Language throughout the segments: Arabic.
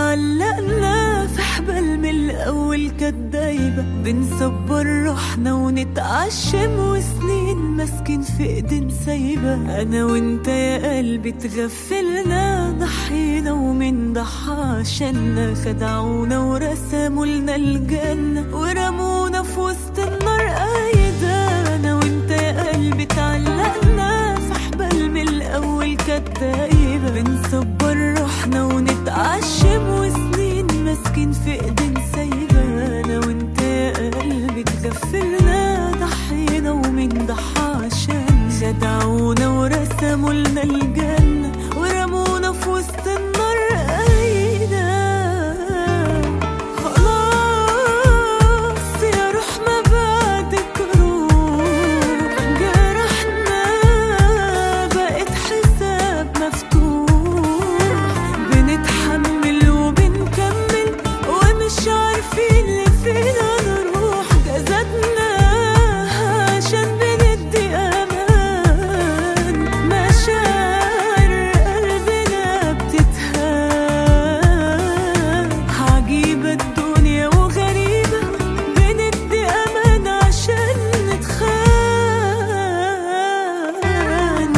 اتعلقنا في حبل من الأول كانت دايبة، بنصبر روحنا ونتعشم وسنين ماسكين في ايدين سايبة. أنا وانت يا قلبي تغفلنا، ضحينا ومن ضحى عشاننا، خدعونا ورسموا لنا الجنة ورمونا في وسط النار قايدة. أنا وانت يا قلبي اتعلقنا في حبل من الأول كانت دايبة، بنصبر روحنا ونتعشم وسنين ماسكين في ايدين سايبة. أنا وانت يا قلبي تغفلنا، ضحينا ومن ضحى عشان، خدعونا ورسموا لنا الجنة ورمونا في وسط النار قايدة. خلاص يا روح ما بعدك روح، جرحنا بقت حساب مفتوح، بنتحمل وبنكمل ومش عارفين اللي فينا نروح. جسدنا عشان بندي امان، مشاعر قلبنا بتتهان، عجيبة الدنيا وغريبة، بندي امان عشان نتخان.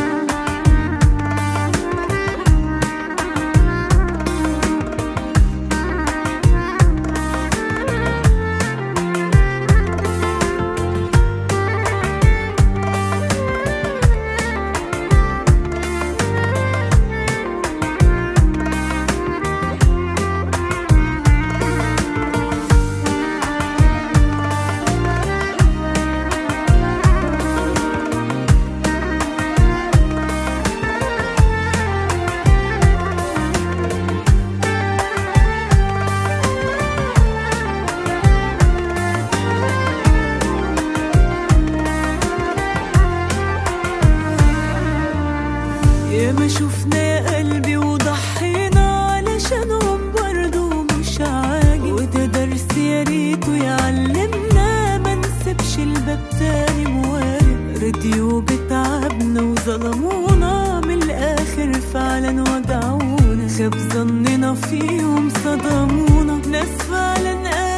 يا ما شفنا يا قلبي وضحينا علشانهم برضو مش عاجب، وده درس يا ريته يعلمنا ما نسيبش الباب تاني موارب. رضيوا بتعبنا وظلمونا من الآخر فعلا وجعونا، خاب ظننا فيهم صدمونا، ناس فعلا